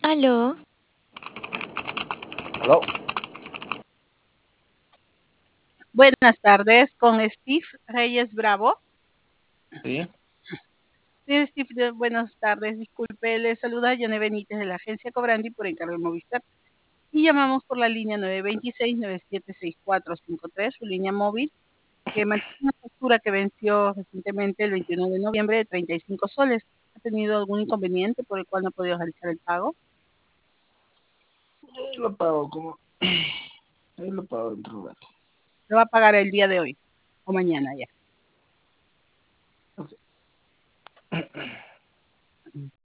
Aló, Aló, Buenas tardes, con Steve Reyes Bravo. sí, Sí, Steve, buenas tardes. Disculpe, le saluda Yane Benítez de la agencia Cobrandi por encargo de Movistar. Y llamamos por la línea 926-976453, su línea móvil, que mantiene una factura que venció recientemente el 21 de noviembre de 35 soles. ¿Ha tenido algún inconveniente por el cual no ha podido realizar el pago? lo pago como. Ahí lo pago dentro de un rato. Lo va a pagar el día de hoy o mañana ya. Ok.